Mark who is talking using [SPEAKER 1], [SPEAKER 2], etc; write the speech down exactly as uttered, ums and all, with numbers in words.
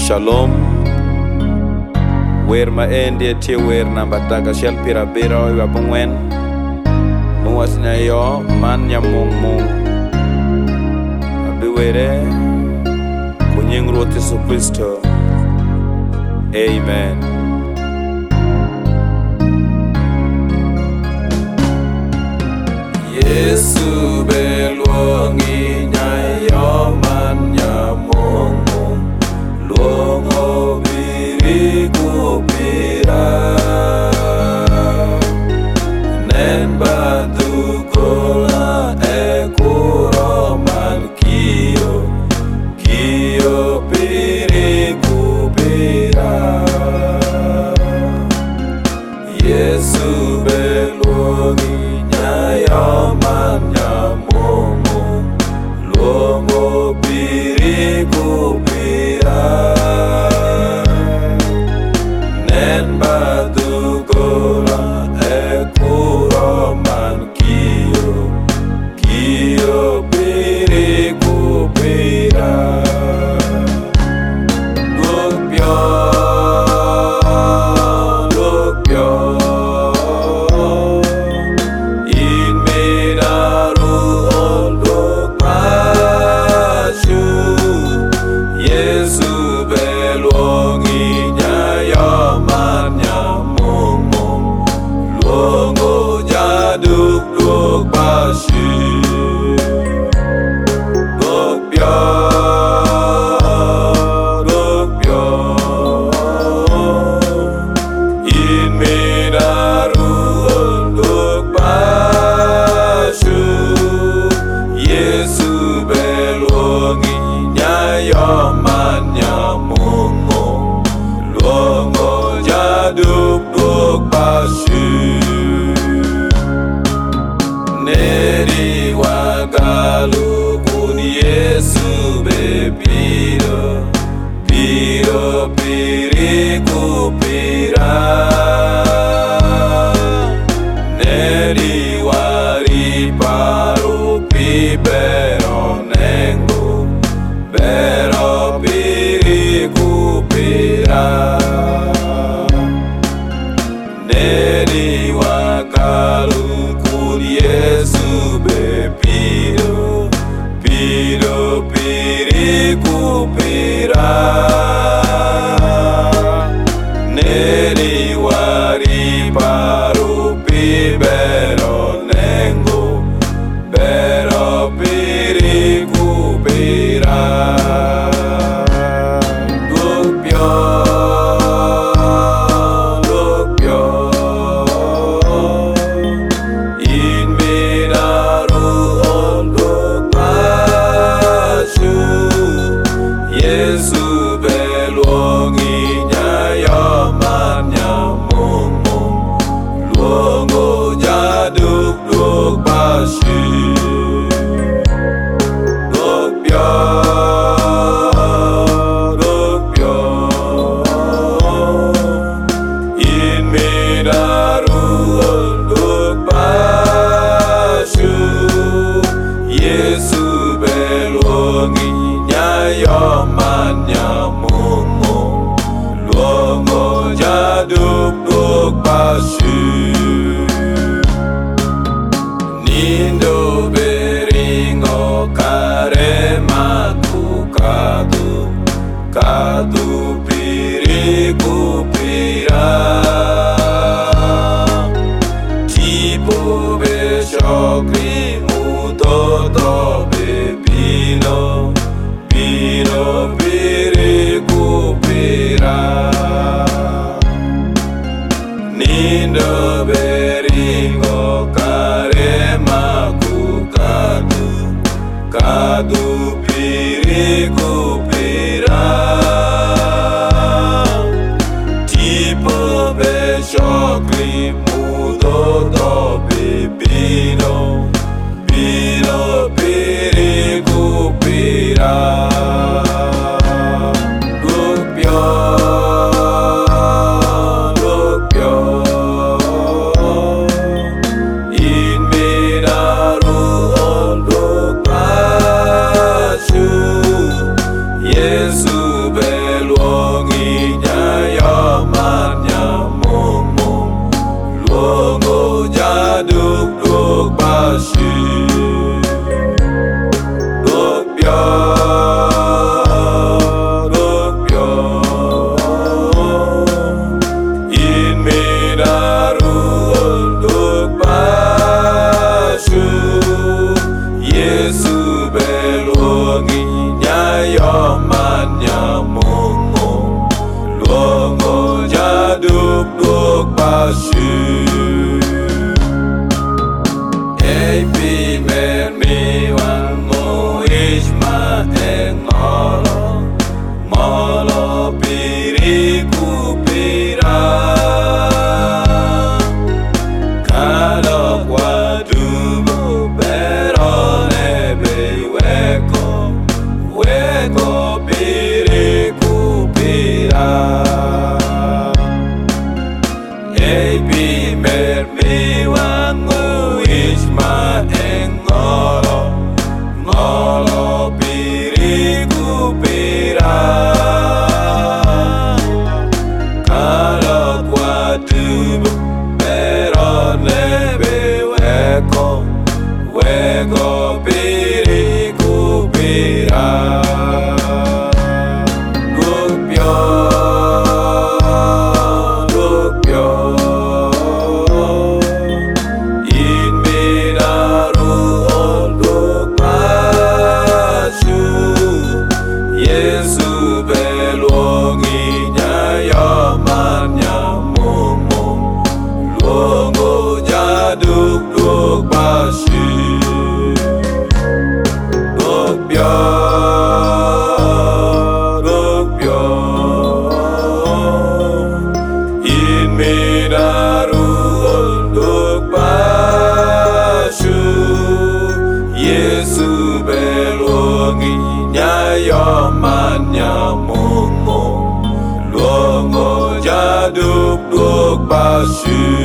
[SPEAKER 1] Shalom. Wer ma endi tie wer namba daga shel pira biro wa bungwen. Muwasnya yo man nyamung mung. Abi were kunying Ruoth Yesu Kristo. Amen. Yesu beluongi nyayo man nyamung mung. Luongo biri kupira. Nen batu kola ekuro man kio. Kio biri kupira. Yesu beluongi nyayo man nyamung mung. Luongo biri kupira. Nen batu kola ekuro man kio. Kio biri kupira. Look beyond, look beyond. In medaru untuk pasyu. Yesu beluongi nyayo man nyamung mung. Luongo jaduk duk pasyu. Look beyond, look beyond. In medaru untuk pasyu. Yesu beluongi nyayo man nyamung mung. Luongo jaduk duk pasyu. Neri wagalu kun Yesu bepiro. Piro piri kupira. Neri wari paru pi bero nengo. Bero piri kupira. Neri wagalu kun Yesu bepiro. Piro piri kupira. Neri wari paru pi bero nengo. Bero piri kupira. Look beyond, look beyond. In medaru untuk pasyu. Yesu beluongi nyayo man nyamung mung. Luongo jaduk duk pasyu. Look beyond, look beyond. In medaru untuk pasyu. Yesu beluongi nyayo man nyamung mung. Luongo jaduk duk pasyu. Nindo beringo karemaku kadu. Kadu piri kupira. Tipo besokri mutoto bebino. Bino piri kupira. Nindo beringo karemaku kadu. Kadu piri kupira. Tipo besokri mutoto bebino. Bino piri kupira. Look beyond, look beyond. In medaru untuk pasyu. Yesu beluongi yo man nya mong mong luong o ja đục đục ba sư ei pi mer mi wan mo isma e ngolo molo piri ku pira kalo kwa dubu pero ne be weko weko piri ku pira ei pi mer mi wan mo isma e ngolo ngolo piri ku pira kalo kwa dubu pero ne be weko weko piri ku pira Lupyo Lupyo in miraru oluk pasu Yesu belongi nya man nya mong mong luongo jaduk duk pasu Lupyo Lupyo in miraru oluk pasu Yesu belongi nya man nya mong mong luongo jaduk duk pasu